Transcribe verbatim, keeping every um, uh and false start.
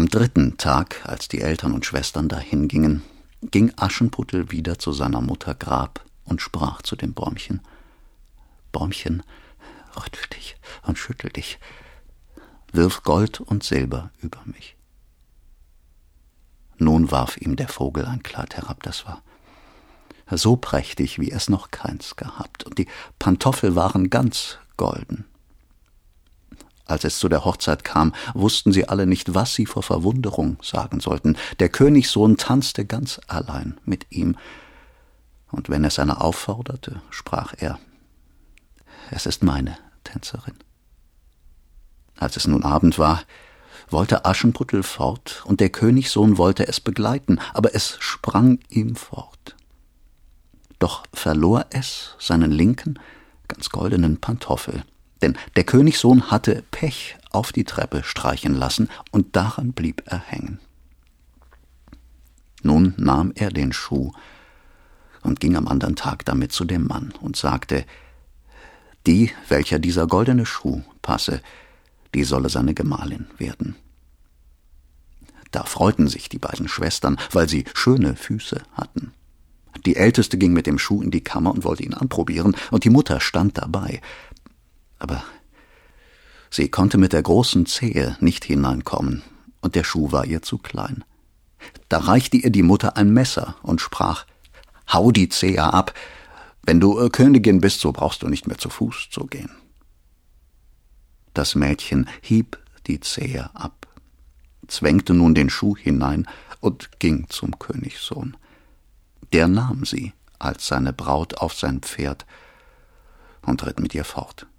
Am dritten Tag, als die Eltern und Schwestern dahin gingen, ging Aschenputtel wieder zu seiner Mutter Grab und sprach zu dem Bäumchen: »Bäumchen, rüttel dich und schüttel dich, wirf Gold und Silber über mich.« Nun warf ihm der Vogel ein Kleid herab, das war so prächtig, wie es noch keins gehabt, und die Pantoffel waren ganz golden. Als es zu der Hochzeit kam, wussten sie alle nicht, was sie vor Verwunderung sagen sollten. Der Königssohn tanzte ganz allein mit ihm, und wenn es einer aufforderte, sprach er: »Es ist meine Tänzerin.« Als es nun Abend war, wollte Aschenputtel fort, und der Königssohn wollte es begleiten, aber es sprang ihm fort. Doch verlor es seinen linken, ganz goldenen Pantoffel, denn der Königssohn hatte Pech auf die Treppe streichen lassen, und daran blieb er hängen. Nun nahm er den Schuh und ging am andern Tag damit zu dem Mann und sagte: »Die, welcher dieser goldene Schuh passe, die solle seine Gemahlin werden.« Da freuten sich die beiden Schwestern, weil sie schöne Füße hatten. Die Älteste ging mit dem Schuh in die Kammer und wollte ihn anprobieren, und die Mutter stand dabei. Aber sie konnte mit der großen Zehe nicht hineinkommen, und der Schuh war ihr zu klein. Da reichte ihr die Mutter ein Messer und sprach: »Hau die Zehe ab. Wenn du äh, Königin bist, so brauchst du nicht mehr zu Fuß zu gehen.« Das Mädchen hieb die Zehe ab, zwängte nun den Schuh hinein und ging zum Königssohn. Der nahm sie als seine Braut auf sein Pferd und ritt mit ihr fort.